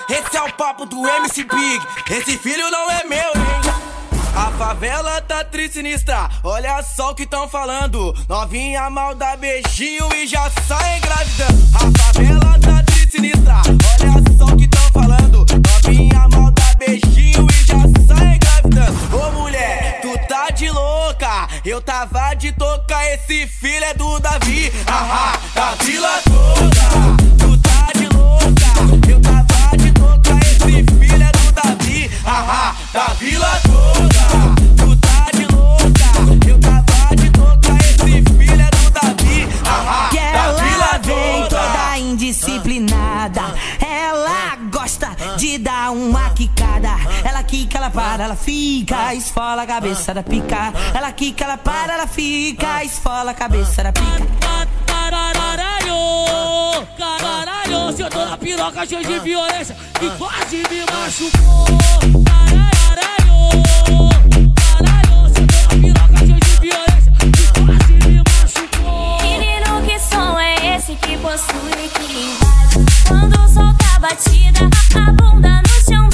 esse é o papo do MC Big. Esse filho não é meu, hein? A favela tá triste sinistra, olha só o que tão falando. Novinha mal dá beijinho e já sai engravidando. A favela tá triste sinistra, olha só o que tão falando. Novinha mal dá beijinho e já sai engravidando. Ô mulher, tu tá de louca, eu tava de toca, esse filho é do Davi. Ahá, da vila toda. Tu tá de louca, eu tava de toca, esse filho é do Davi. Ahá, da vila toda. Tu tá de louca, eu tava de toca, esse filho é do Davi. Ahá, que da vila ela vem toda. toda indisciplinada. Ela gosta de dar uma quicada. Ela quica, ela para, ela fica, esfola a cabeça da pica. Ela quica, ela para, ela fica, esfola a cabeça da pica. Caralho, caralho, se eu tô na piroca cheio de violência e quase me machucou. Caralho, caralho, se eu tô na piroca cheio de violência e quase me machucou. Menino, que som é esse que possui, que invade? Quando solta a batida, a bunda no chão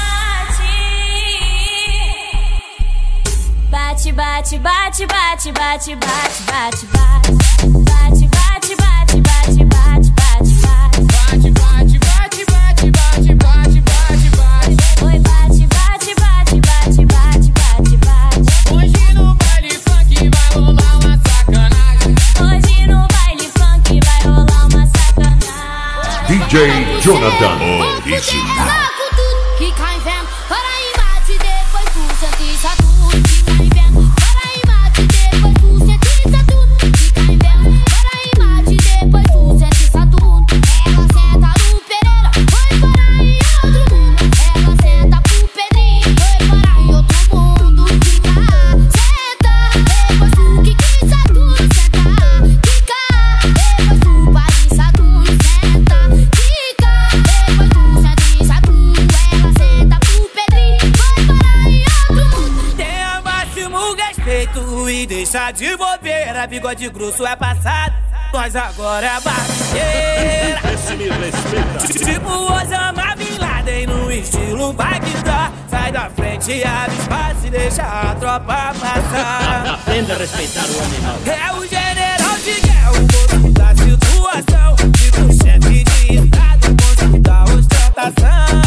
bate. Bate, bate, bate, bate, bate, bate, bate. Bate, bate, bate, bate, bate, bate, bate. Bate, bate, bate, bate, bate, bate, bate, bate. Oi, bate, bate, bate, bate, bate, bate, bate. Hoje no baile funk vai rolar uma sacanagem. Hoje no baile funk vai rolar uma sacanagem. DJ Jonathan original. Que cai vendo, para aí bate, depois tu sentisa tudo. Que cai vendo, para aí bate, depois tu sentisa tudo. Que cai vendo, para aí bate, depois tu sentisa tudo. Ela senta no Pereira, foi parar em outro mundo. Ela senta pro Pedrinho, foi parar em outro mundo. Fica, senta, depois tu que quis tudo. Senta, fica, depois tu parisa tudo. Senta, fica, depois tu sentisa tudo. Ela senta pro Pedrinho, foi parar em outro mundo. Tenha máximo respeito e deixa de bobeira. Bigode grosso é passado, nós agora é barreira. Esse me respeita. Tipo Osama Bin Laden no estilo Bagdá. Sai da frente e abre espaço e deixa a tropa passar. Aprenda a respeitar o animal. É o general de guerra, o moço da situação. Tipo chefe de estado, monstro da ostentação.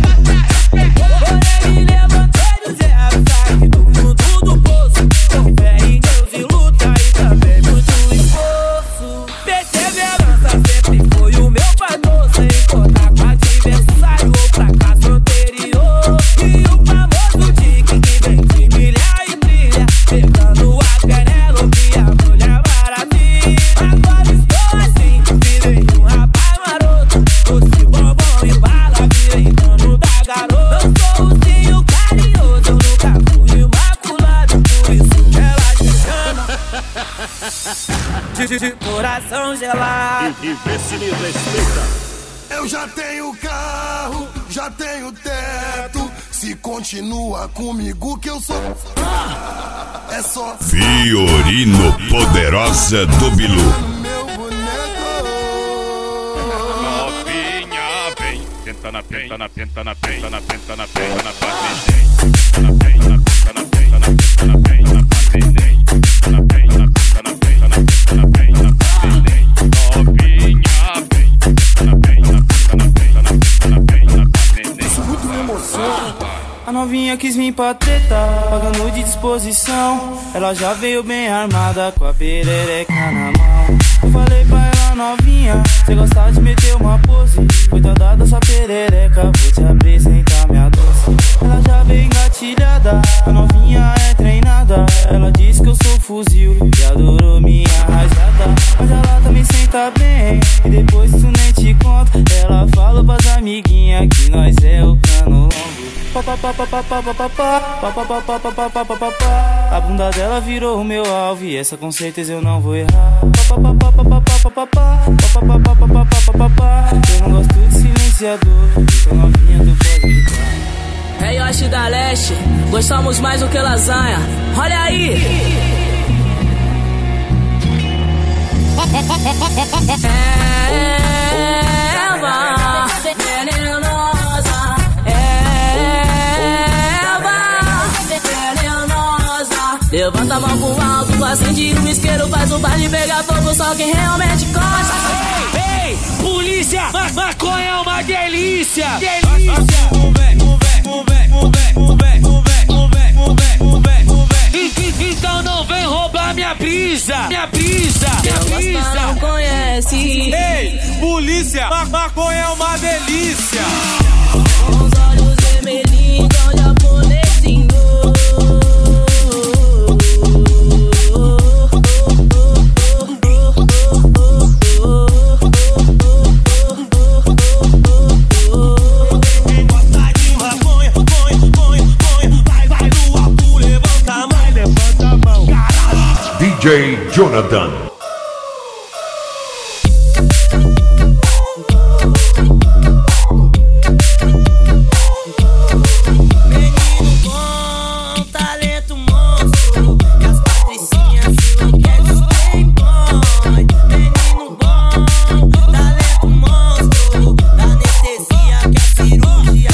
Porém me levantei do zero, saí do fundo do poço. Com fé em Deus e luta e também muito esforço. Perseverança sempre foi o meu fator. Sem contar com adversário ou fracasso anterior. E o famoso Dick que vem de milha e brilha, pegando a Penélope, a Mulher Maravilha. Agora estou assim, virei um rapaz maroto. Doce, bombom e bala, virei dono da garota. Eu sou o ursinho carinhoso, eu nunca fui imaculado. Por isso que ela te chama de coração gelado. E esse me respeita. Eu já tenho carro, já tenho teto. Se continua comigo que eu sou. É só Fiorino Poderosa do Bilu. meu boneco. Novinha vem, tenta na penta, na penta, na penta, na penta, na penta, na penta, na penta, na penta, na penta, na penta, na penta, na penta, na penta, na penta, na penta, na penta, na penta, na penta. Novinha vem, tenta na penta, na penta, na penta, na penta, na penta, na penta. Escuta uma emoção. A novinha quis vir pra treta, pagando de disposição. Ela já veio bem armada, com a perereca na mão. Eu falei pra ela, novinha, cê gosta de meter uma pose. Coitada da sua perereca, vou te apresentar minha doce. Ela já veio engatilhada, a novinha é treinada. Ela disse que eu sou fuzil e adorou minha rajada. Mas ela também senta bem, e depois isso nem te conto. Ela falou pras amiguinhas que nós é o cano longo. A bunda dela virou o meu alvo e essa com certeza eu não vou errar. Eu não gosto de silenciador, então novinha tu pode gritar. É Yoshi da Leste, gostamos mais do que lasanha. Olha aí! Venenosa, Levanta a mão pro alto, acende o isqueiro, faz o baile pegar fogo, só quem realmente gosta. Ei, polícia, maconha é uma delícia. Então não vem roubar minha brisa. Não conhece. Ei, polícia, maconha é uma delícia. Com os olhos vermelhinhos, igual japonesinho. DJ Jonathan. Menino bom, talento monstro, e as patricinhas se enlouquecem bem bom. Menino bom, talento monstro, da anestesia que a cirurgia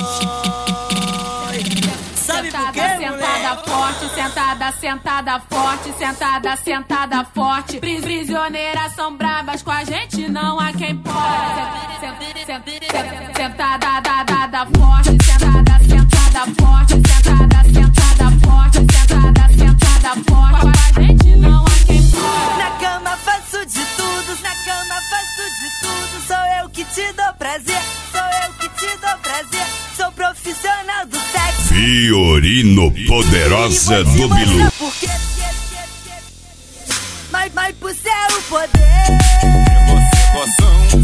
dói. Sabe por quê, sentada forte, sentada forte, sentada forte. Prisioneiras são bravas, com a gente não há quem pode. Sentada forte, sentada forte, sentada forte, sentada forte. Com a gente não há quem pode. Na cama faço de tudo, na cama faço de tudo. Sou eu que te dou prazer, sou eu que te dou prazer. Sou profissional do sexo. Fiorino Poderosa do Bilu. Mas pro céu poder. Você,